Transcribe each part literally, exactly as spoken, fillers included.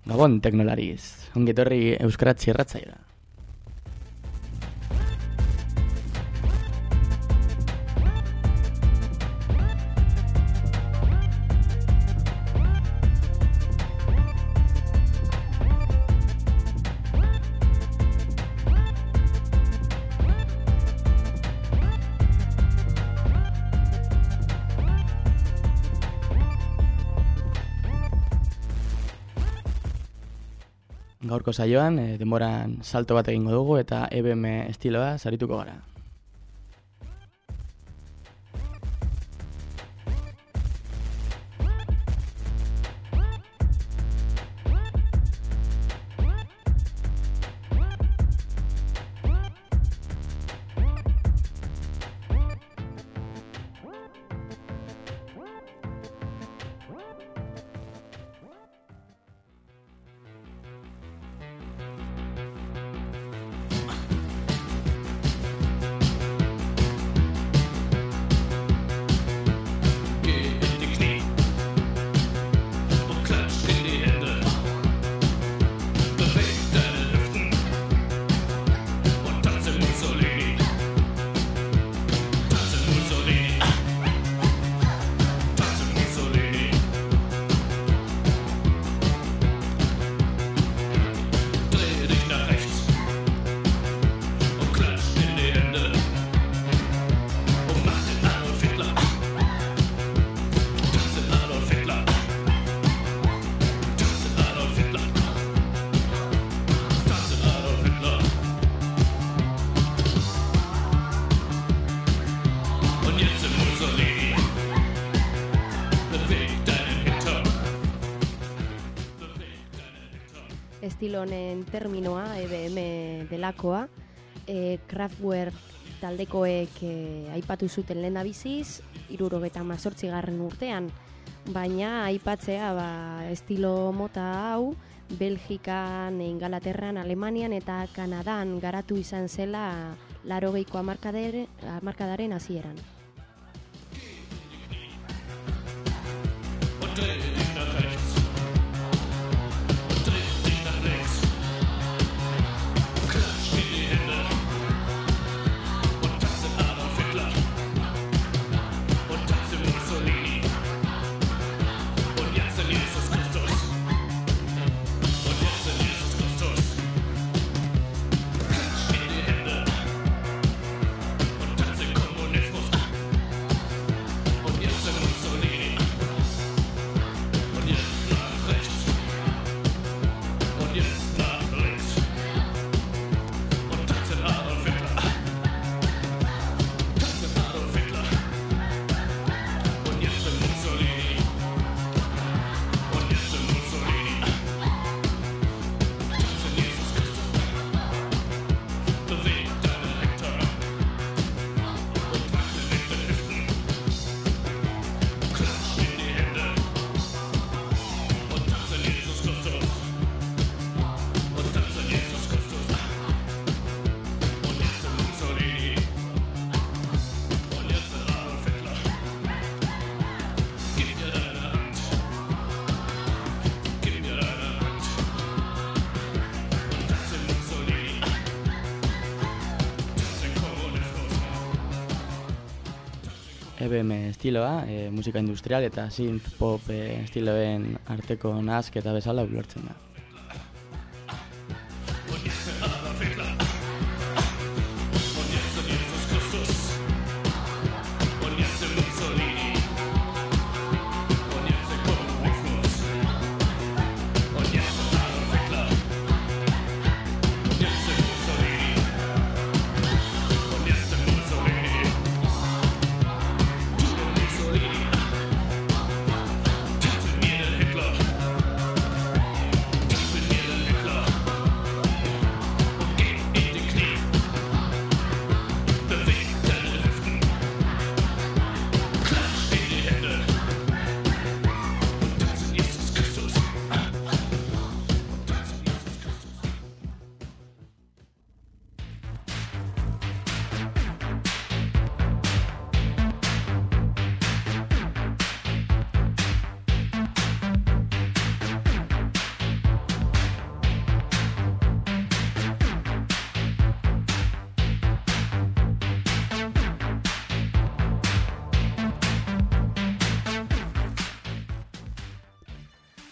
Gabon teknolariz, ongetorri Euskaratzi irratsaioa. Gaurko saioan, e, denboran salto bat egingo dugu eta E B M estiloa sarituko gara. Estilonen terminoa, E B M delakoa, e, Kraftwerk taldekoek e, aipatu zuten lehendabiziz, hirurogeita hemezortzigarren urtean, baina aipatzea ba, estilo mota hau Belgikan, Ingalaterran, Alemanian eta Kanadan garatu izan zela laurogeiko hamarkadaren hasieran. E B M estiloa, e, musika industrial eta synth pop e, estiloen arteko nahasketa bezala ulertzen da.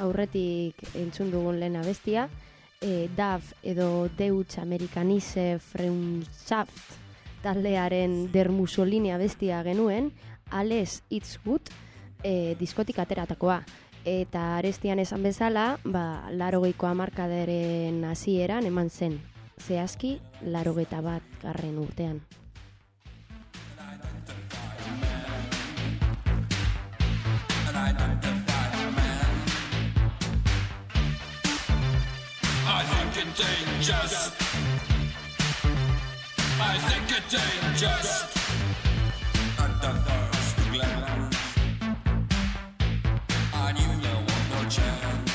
aurretik entzun dugun lehen abestia, e, D A F edo Deutsche Amerikanische Freundschaft taldearen Der Mussolini abestia genuen, Alles It's Good e, diskotik ateratakoa. Eta arestian esan bezala, ba, larogeiko hamarkadaren hasieran eman zen, zehazki larogeita bat garren urtean. I think it dangerous. I think it dangerous. At the first glance, I knew there was no chance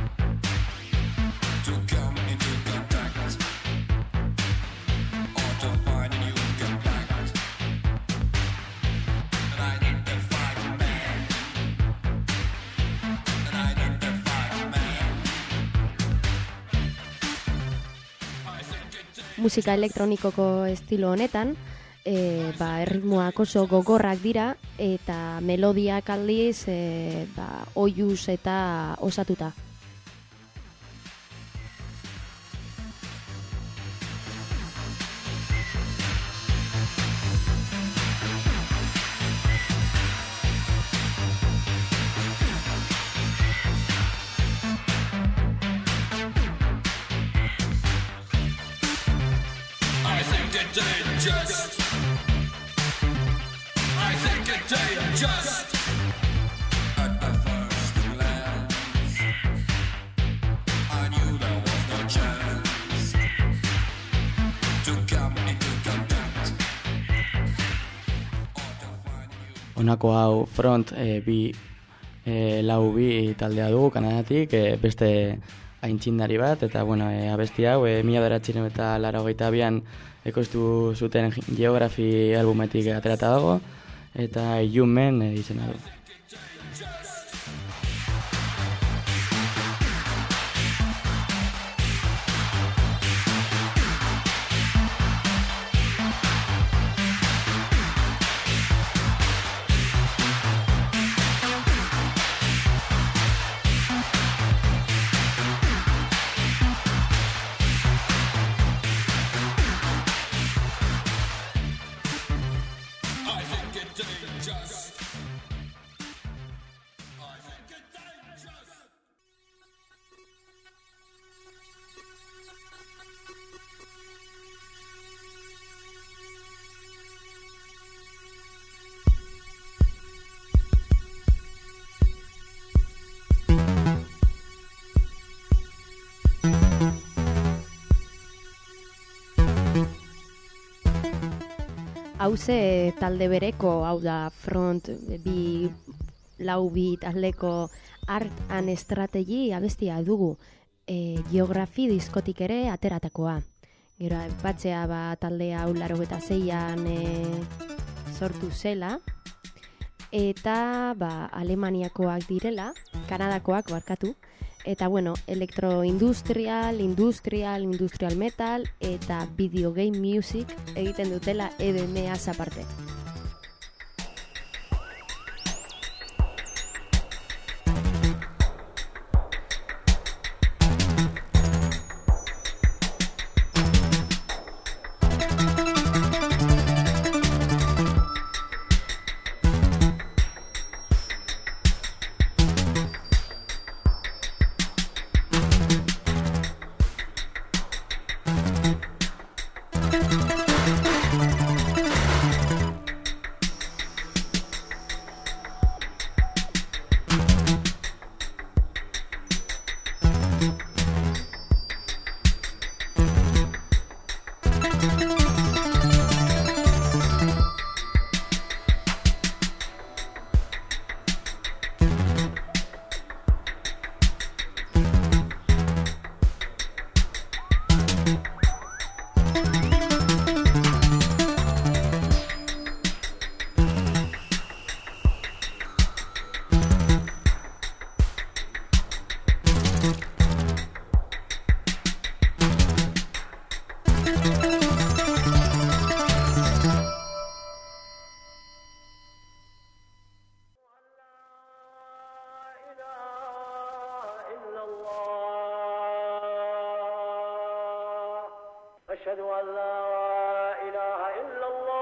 to come into contact or to find new contact. And I need to find a man. And I need to find a man. Musika elektronikoko estilo honetan, e, ba, erritmoak oso gogorrak dira eta melodiak aldiz e, ba, oihuz eta osatuta. I think it dangerous. I think it dangerous. At the first glance, I knew there was no chance to come into contact or to find you. Honako hau front e, bi, e, lau bi taldea dugu Kanadatik, e, beste aintzindari bat, eta bueno, e, abesti hau, e, mila bederatziehun eta laurogeita bian ekoiztu zuten Geography albumetik aterata dago, eta Human e, izena du. I think it dangerous. I think it dangerous. Hauze talde bereko, hau da front bi lau bi taldeko Art and Strategy abestia dugu, e, Geography diskotik ere ateratakoa. Gero batzea ba, talde hau laurogeita seian e, sortu zela, eta ba, Alemaniakoak direla, Kanadakoak barkatu, eta bueno, elektroindustrial, industrial, industrial metal eta video game music egiten dutela E B M-az aparte. أشهد أن لا إله إلا الله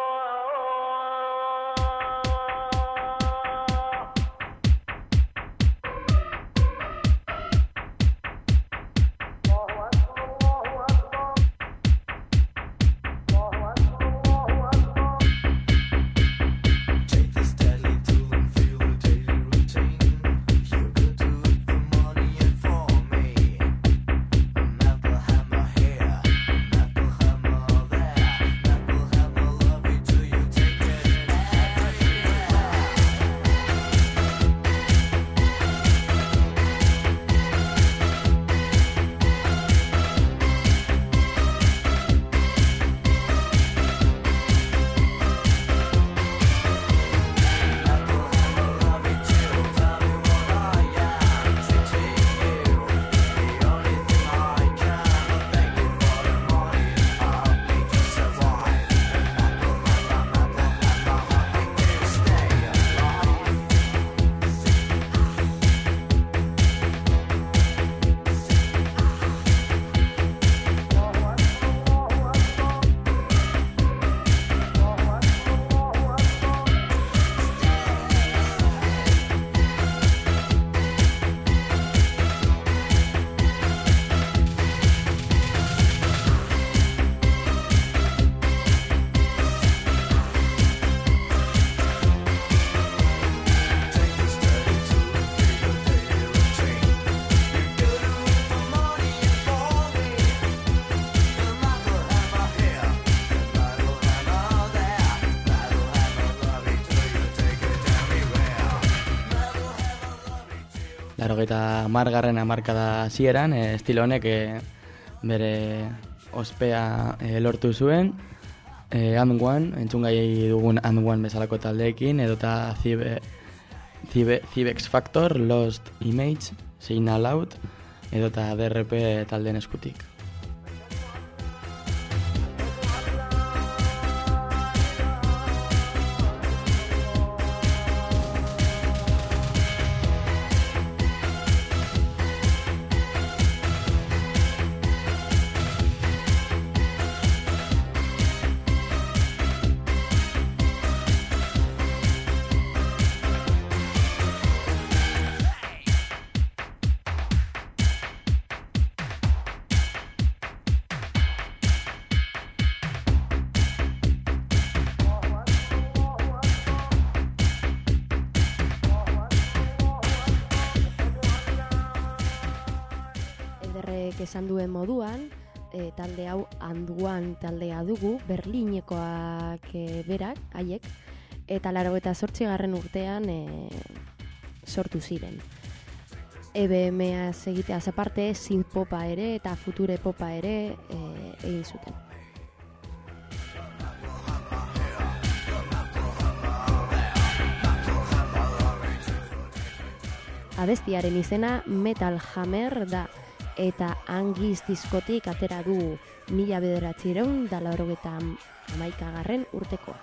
Laurogeita hamargarren hamarkada hasieran, e, estilo honek e, bere ospea e, lortu zuen, e, And One, entzungai dugun And One bezalako taldeekin, edota Zibe, Zibe, Zibex Factor, Lost Image, Signal Out, edota D R P taldeen eskutik. Esan duen moduan, e, talde hau And One taldea dugu, Berlinekoak e, berak, haiek, eta laurogeita zortzigarren urtean e, sortu ziren. E B M-az egiteaz aparte, synth popa ere eta future popa ere e, egin zuten. Abestiaren izena Metal Hammer da, eta Angiz diskotik atera du mila bederatziehun eta laurogeita hamaikagarren urtekoa.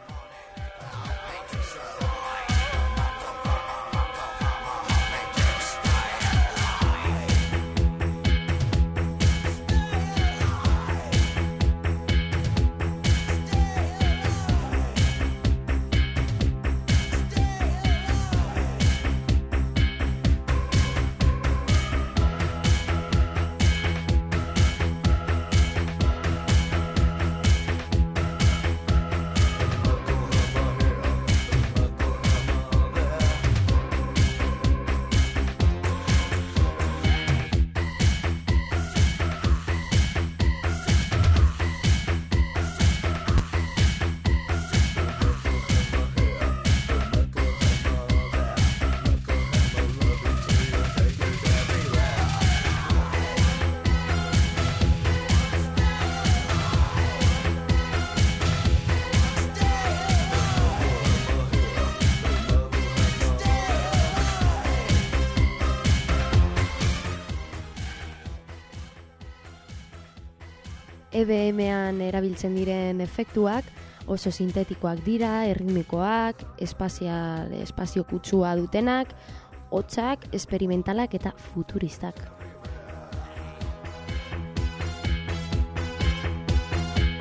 E B M-an erabiltzen diren efektuak oso sintetikoak dira, erritmikoak, espazial, espazio kutsua dutenak, hotsak, esperimentalak eta futuristak.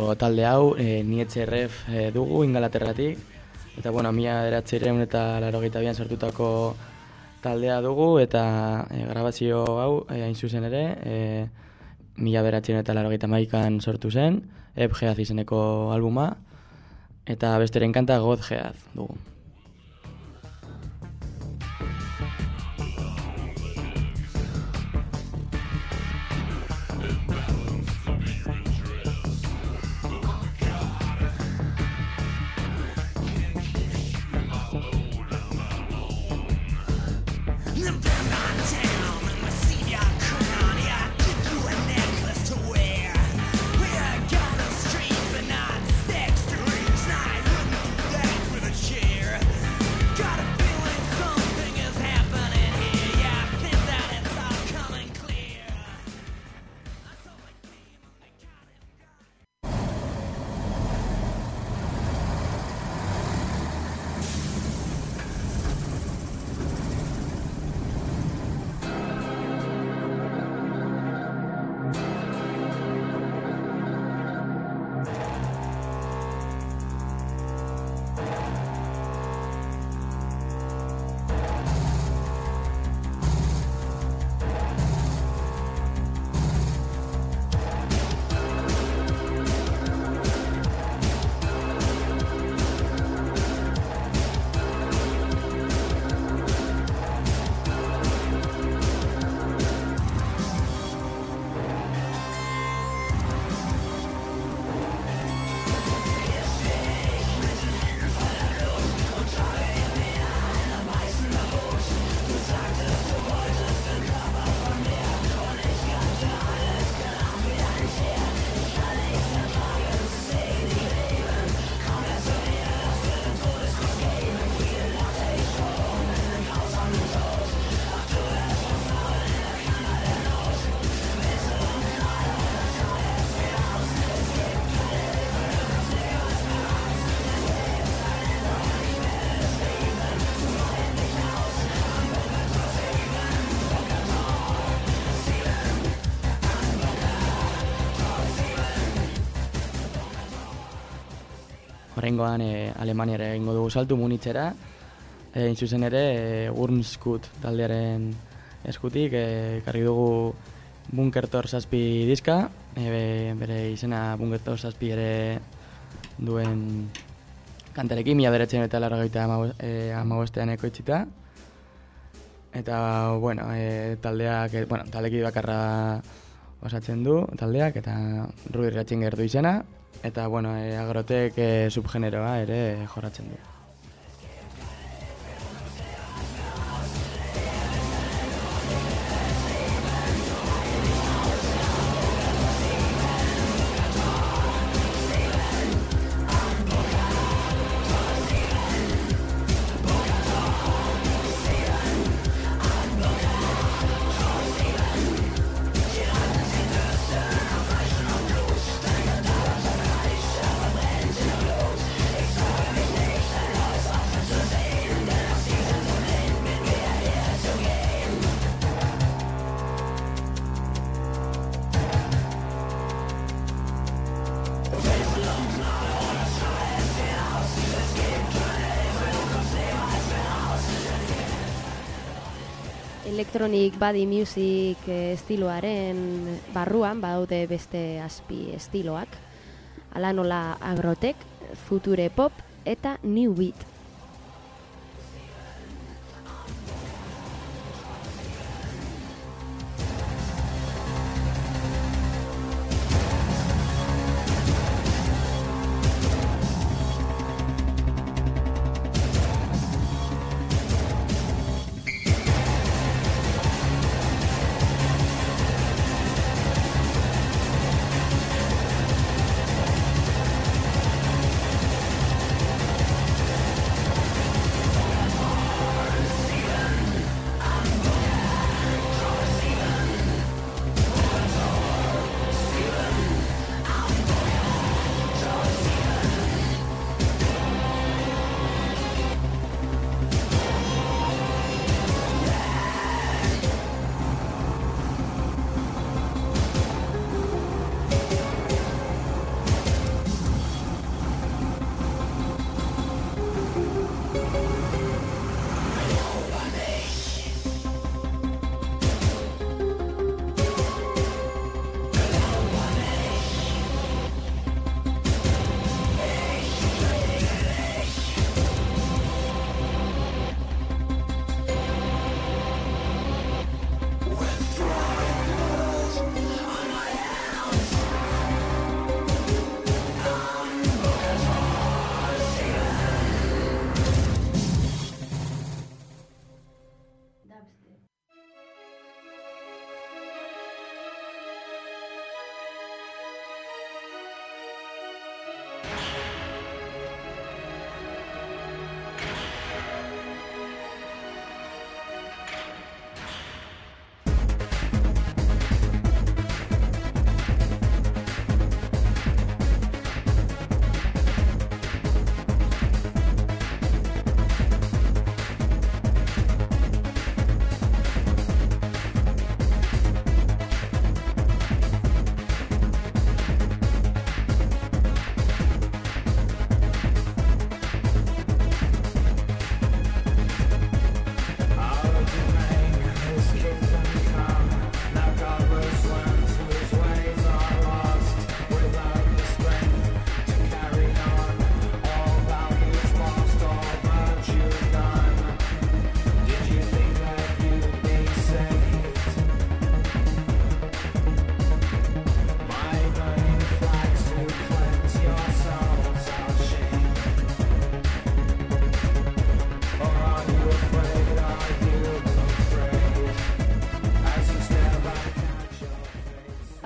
lehenengo talde hau, e, Nietzsche-Ref e, dugu Ingalaterratik, eta bueno, mila bederatziehun eta laurogeita bian sortutako taldea dugu, eta e, grabazio hau, e, hain zuzen ere, e, mila bederatziehun eta laurogeita hamaikan sortu zen, Eb Geaz izeneko albuma, eta besteren kanta God Geaz dugu. Oraingoan e, Alemaniara egingo dugu saltu Munitzera, e, zuzen ere e, Wurmskut taldearen eskutik e, ekarri dugu Bunkertor zazpi diska, e, bere izena Bunkertor zazpi ere duen kantarekin, mila bederatziehun eta laurogeita hamabostean ekoitzita. Eta, bueno, e, taldeak, e, bueno, taldeki bakarra osatzen du taldeak, eta Rudi Ratzinger du izena. Eta, bueno, e, Agrotek e, subgeneroa ere jorratzen du. Electronic Body Music estiloaren barruan badaude beste azpi estiloak. Hala nola Agrotek, Future Pop eta New Beat.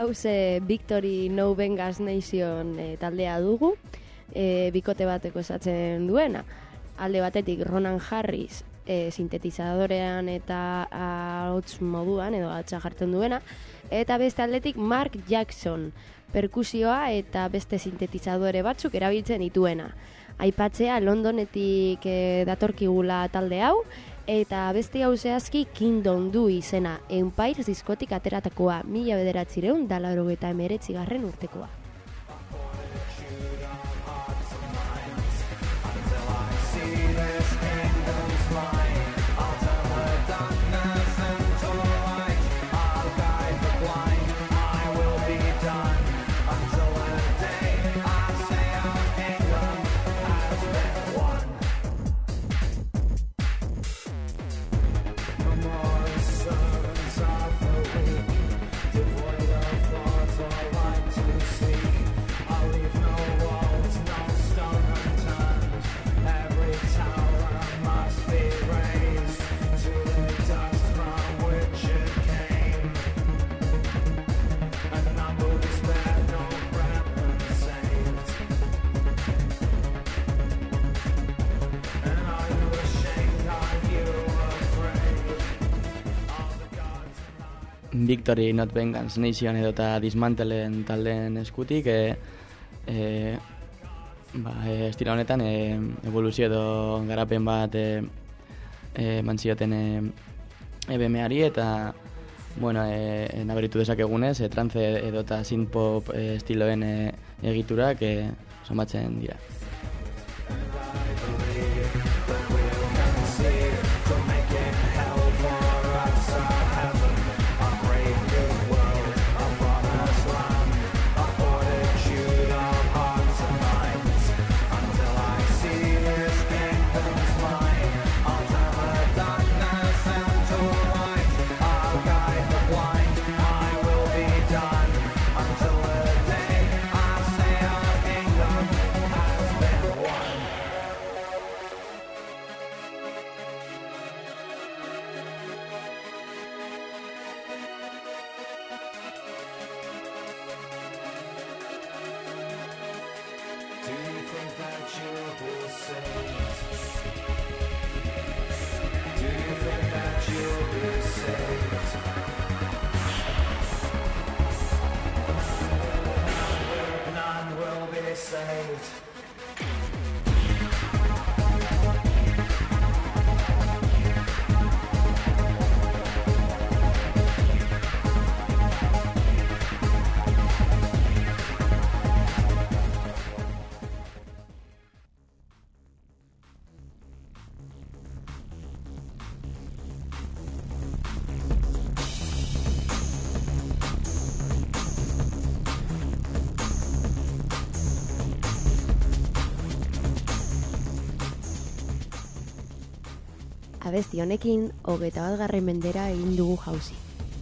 Hauze Victory No Vengas Nation e, taldea dugu, e, bikote bateko esatzen duena. Alde batetik Ronan Harris e, sintetizadorean eta ahots moduan edo atxa jartzen duena, eta beste aldetik Mark Jackson perkusioa eta beste sintetizadore batzuk erabiltzen dituena. Aipatzea Londonetik e, datorkigula talde hau, eta beste hau zehazki Kingdom du izena, Empire diskotik ateratakoa, mila bederatzireun da laurogeita hemeretzi garren urtekoa. Victory Not Vengeance Nation edota Dismantleen taldeen eskutik e, e, ba, e, estira honetan e, evoluzio edo garapen bat e, e, mantzioten e, E B M-ari eta bueno, e, e, nabaritu dezakegunez e, trance edota synth-pop e, estiloen e, egiturak e, somatzen dira. Abesti honekin, hogeita bat garren mendera egin dugu jauzi.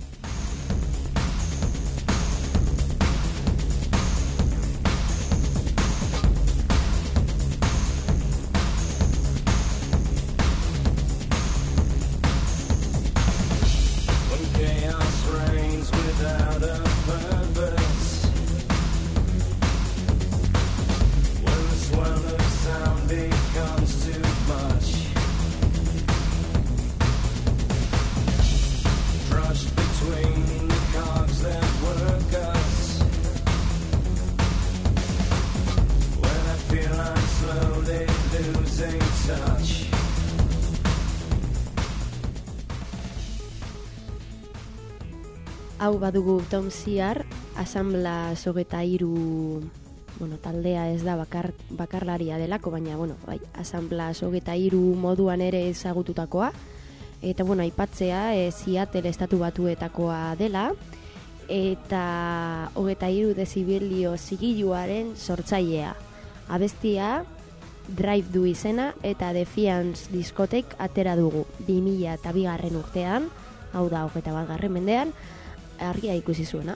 Hau badugu Tom Sear, Asambla Sogeta Iru, bueno, taldea ez da bakar, bakarlaria delako, baina, bueno, bai, Asambla Sogeta Iru moduan ere ezagututakoa. Eta, bueno, aipatzea, e, Seattle estatu batuetakoa dela, eta hogeta hiru dezibilio zigiluaren sortzailea. Abestia, Drive du izena, eta Defiance diskotek atera dugu bi mila eta bigarren urtean, hau da hogeita bat garren mendean, argia ikusi zuena.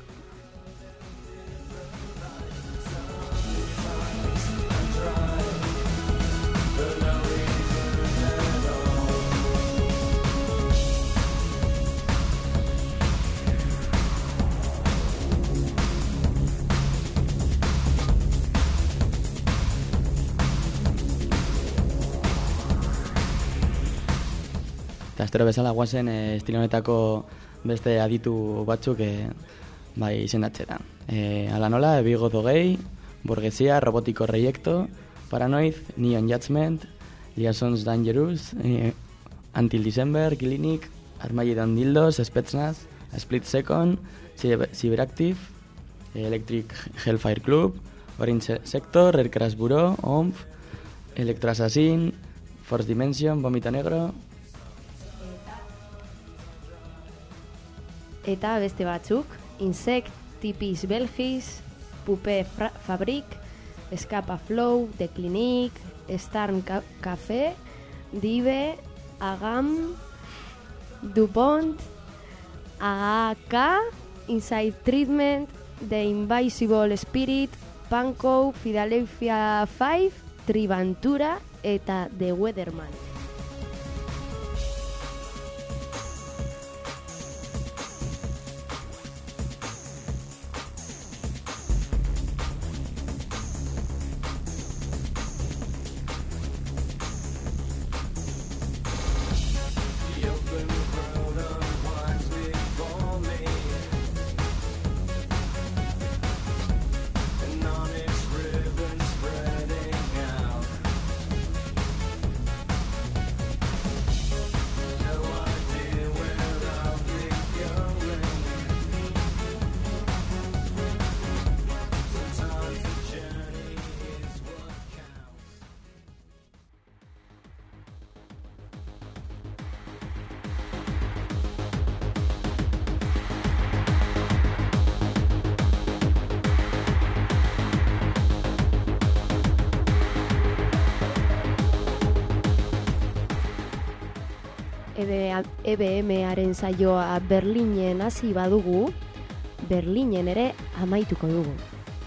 eta estero bezala guazen e, estilo honetako beste aditu batzuk e, bai izendatzera. E, ala nola, Bigo Dogei, Borgesia, Robotiko Reiekto, Paranoid, Neon Judgment, Liaisons Dangerous, e, Until December, Clinic, Armageddon Dildos, Spetsnaz, Split Second, Cyberactive, Electric Hellfire Club, Orange Sector, Red Crash Bureau, O M F, Electro Assassin, Force Dimension, Vómito Negro. Eta beste batzuk, Insect, Tipis Belgis, Pupe Fabrik, Escapa Flow, The Clinic, Starn Café, Dive, Agam, DuPont, A K, Inside Treatment, The Invisible Spirit, Pankow, Philadelphia five, Triventura eta The Weatherman. E B M-aren saioa Berlinen hasi badugu, Berlinen ere amaituko dugu.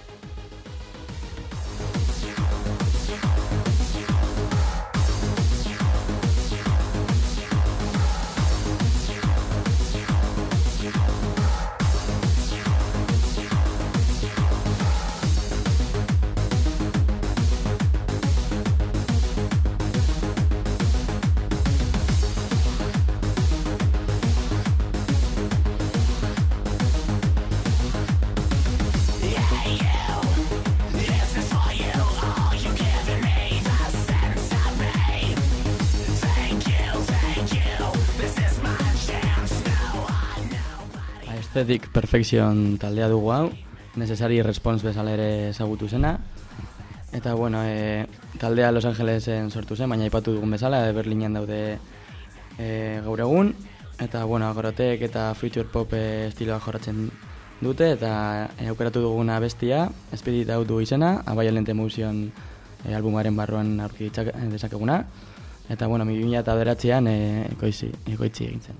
Aesthetic Perfection taldea dugu hau, Necessary Response bezala ere ezagutu zena. Eta bueno, e, taldea Los Angelesen sortu zen, baina aipatu dugun bezala, e, Berlinen daude e, gaur egun. Eta bueno, Agrotek eta Future Pop e, estiloa jorratzen dute, eta e, aukeratu duguna bestia, Spirit Out du izena, A Violent Emotion e, albumaren barruan aurki dezakeguna. Eta bueno, bi mila bederatzian e, ekoitzi, ekoitzi egin zen.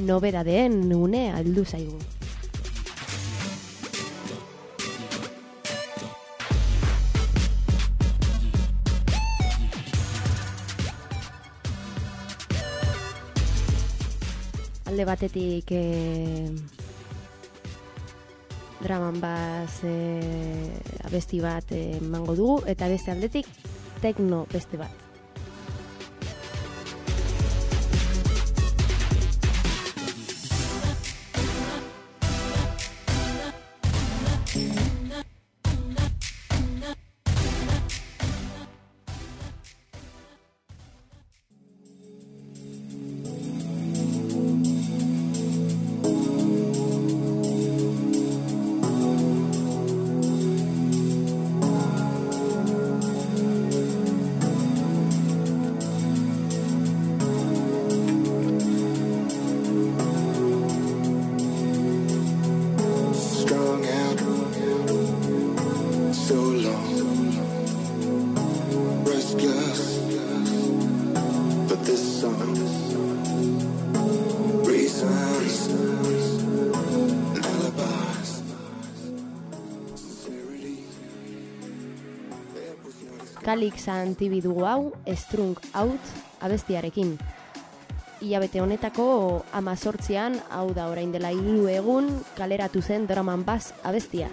nobedadeen unea heldu zaigu. Alde batetik eh, draman baz eh, abesti bat emango dugu, eta beste aldetik tekno beste bat. Kalix antibi dugu hau, Strung Out abestiarekin. Hilabete honetako hamazortzian, hau da orain dela hiru egun, kaleratu zen Drum and Bass abestia.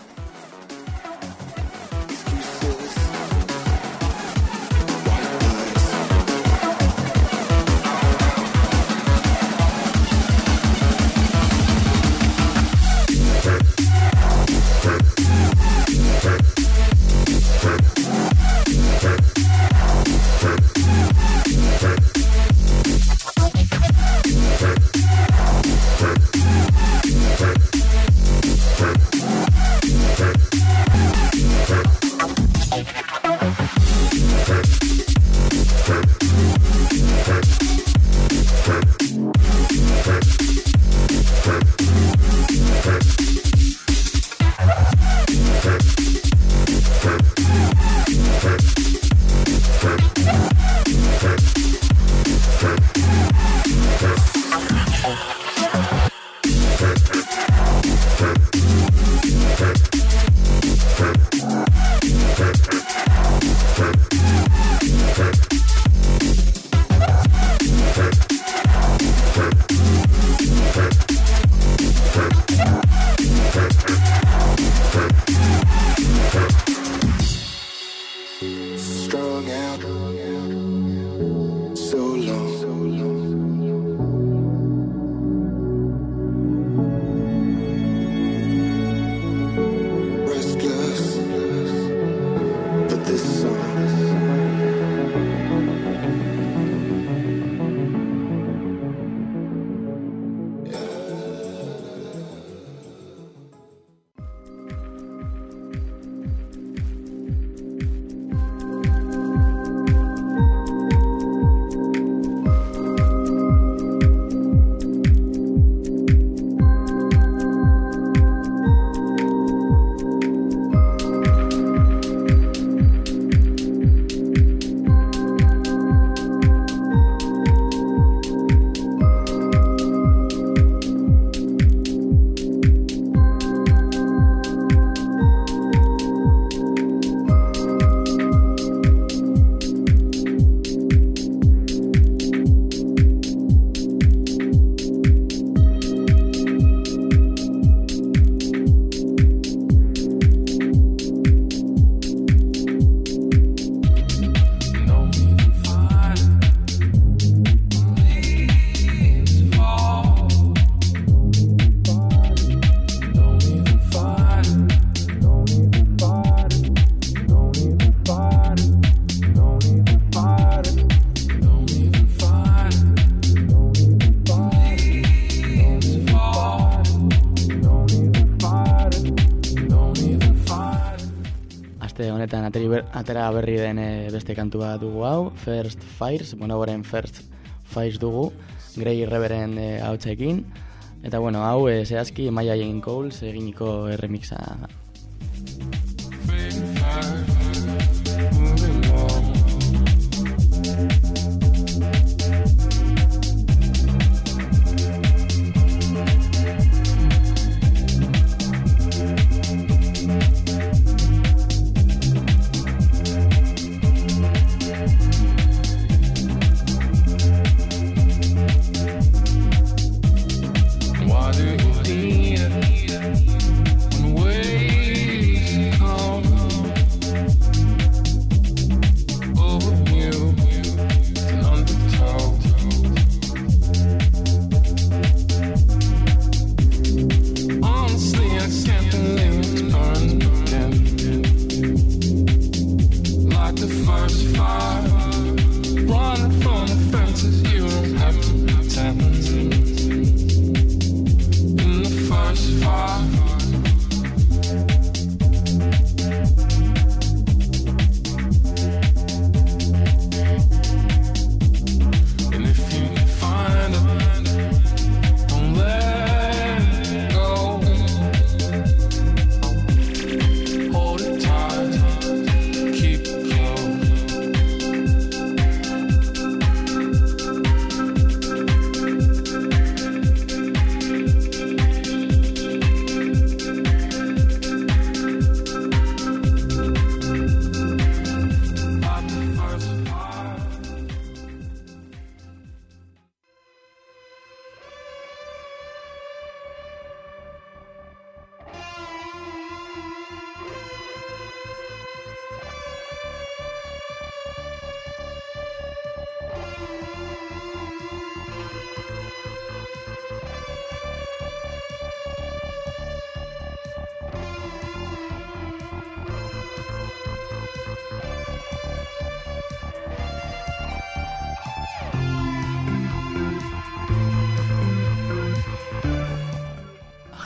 honetan atera berri den beste kantua dugu hau, First Fires, bueno, horren First Fires dugu, Grey Reverend hautsekin, eta bueno, hau zehazki Maya Jane Coles eginiko remixa.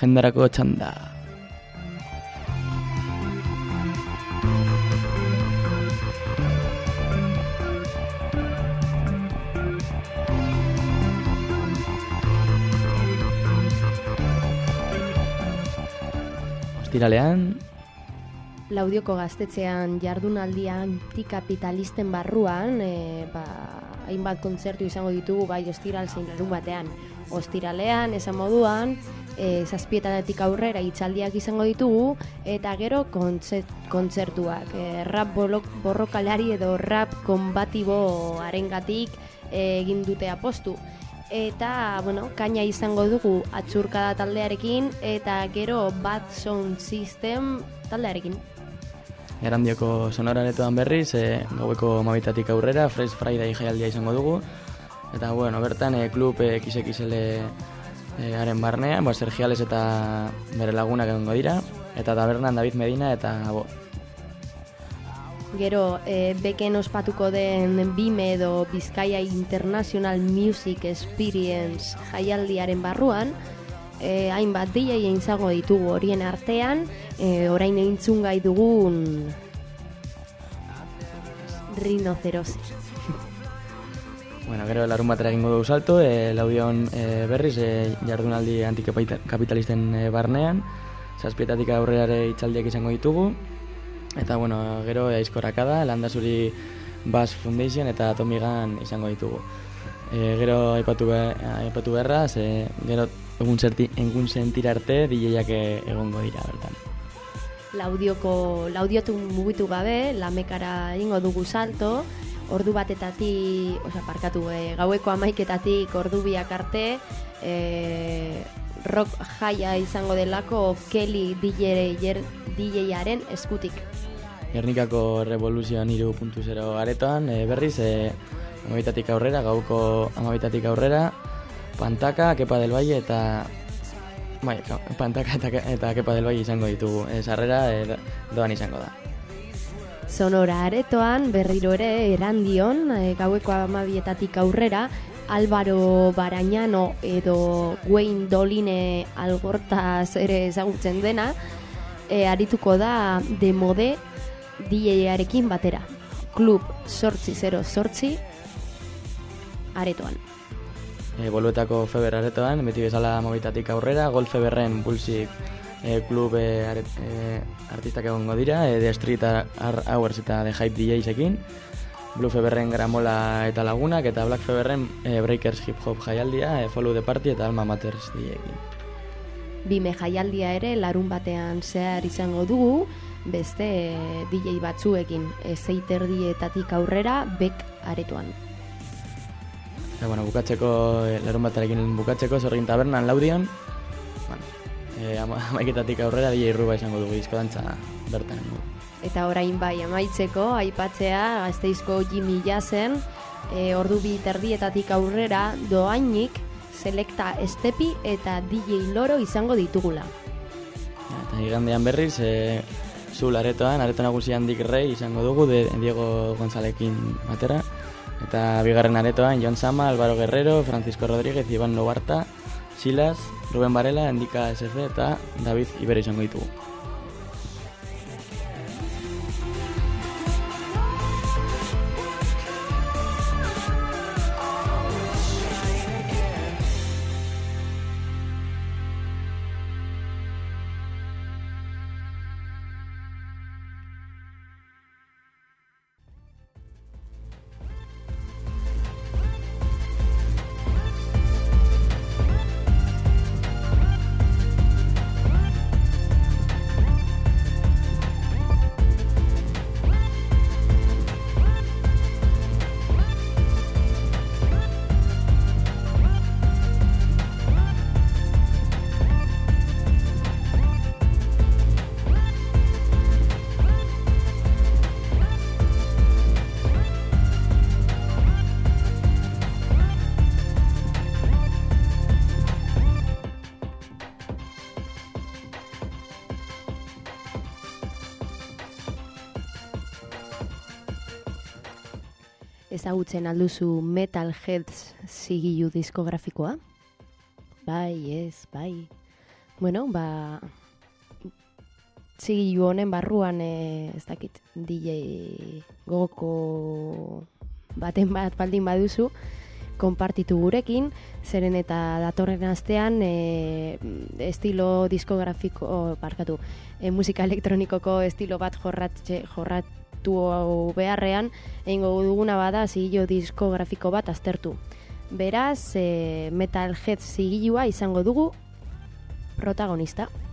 agendarako txanda. Ostiralean, Laudioko gaztetxean jardunaldi antikapitalisten barruan, e, ba, hainbat kontzertu izango ditugu bai ostiral zein larun batean. Ostiralean, esan moduan, e, zazpietatik aurrera hitzaldiak izango ditugu, eta gero kontzert, kontzertuak. E, rap bolok, borrokalari edo rap konbatibo arengatik e, egin dute apostu. Eta, bueno, kaina izango dugu atxurkada taldearekin, eta gero Bad Sound System taldearekin. Erandioko sonoraretoan berriz, e, gaueko amabitatik aurrera, Fresh Friday jaialdia izango dugu. Eta, bueno, bertan, e, klub e, X X L e, haren barnean, ba, Sergiales eta bere lagunak egongo dira. Eta tabernan David Medina eta bo. Gero, e, beken ospatuko den Bime edo Bizkaia International Music Experience jaialdiaren barruan, E, hainbat D J izango ditugu horien artean, e, orain entzun gai dugun Rinocerose. Bueno, gero larun batera egingo dugu salto, e, Laudion e, berriz e, jardunaldi antikapitalisten e, barnean, zazpietatik aurrerare hitzaldiak izango ditugu, eta bueno, gero e, aizkorrakada, Landazuri Bass Foundation eta Tomigan izango ditugu. E, gero aipatu, be, aipatu berra, ze, gero egun, zerti, egun sentira arte D J-ak egongo dira bertan. Laudioko, laudiotu mugitu gabe, lamekara egingo dugu salto, ordu batetatik, oza, parkatu, e, gaueko amaiketatik ordu biak arte, e, rock jaia izango delako Kelly D J-aren eskutik. Gernikako Revolution hiru puntu zero aretoan, e, berriz, e, amabitatik aurrera, gauko amabitatik aurrera, Pantaka, Kepa del Valle eta bai, Pantaka eta, eta Kepa del Valle izango ditugu. E, sarrera e, doan izango da. Sonora aretoan berriro ere Erandion, e, gaueko amabietatik aurrera, Álvaro Barañano edo Wayne Doline Algortaz ere ezagutzen dena, e, arituko da Demode D J-arekin batera. Klub zortzi zero zortzi aretoan. E, Boluetako Feber aretoan, beti bezala amabitatik aurrera, Gold Feberren Pulsik e, klub e, aret, e, artistak egongo dira, e, The Street Hours eta The Hype D Js-ekin, Blue Feberren Gramola eta Lagunak, eta Black Feberren e, Breakers Hip Hop jaialdia, e, Follow the Party eta Alma Maters D J-ekin. Bime jaialdia ere larun batean zehar izango dugu, beste D J batzuekin, e, zeiterdietatik aurrera, Bek aretoan. Eta, bueno, bukatzeko, e, larun batarekin bukatzeko, Zorgin Tabernan Laudion, bueno, e, ama, amaiketatik aurrera D J Ruba izango dugu disko dantza bertan. Eta orain bai amaitzeko, aipatzea Gasteizko Jimmy Jazzen, e, ordu bi terdietatik aurrera doainik, Selecta Estepi eta D J Loro izango ditugula. Eta igandean berriz, e, Zul aretoan, areto nagusian Dick Rey izango dugu, de Diego Gonzalekin batera. Eta bigarren aretoan, Jon Sama, Álvaro Guerrero, Francisco Rodríguez, Iban Lobarta, Silas, Ruben Varela, Endika S C eta David Ibero izango ditugu. Ezagutzen alduzu Metalheads zigilu diskografikoa? Bai, ez, bai. bueno, ba, zigilu honen barruan, e, ez dakit, D J gogoko baten bat baldin baduzu, konpartitu gurekin, zeren eta datorren astean e, estilo diskografiko, barkatu, e, musika elektronikoko estilo bat jorratze, jorratu beharrean, egingo duguna bada zigilo diskografiko bat aztertu. Beraz, e, Metalhead zigilua izango dugu protagonista.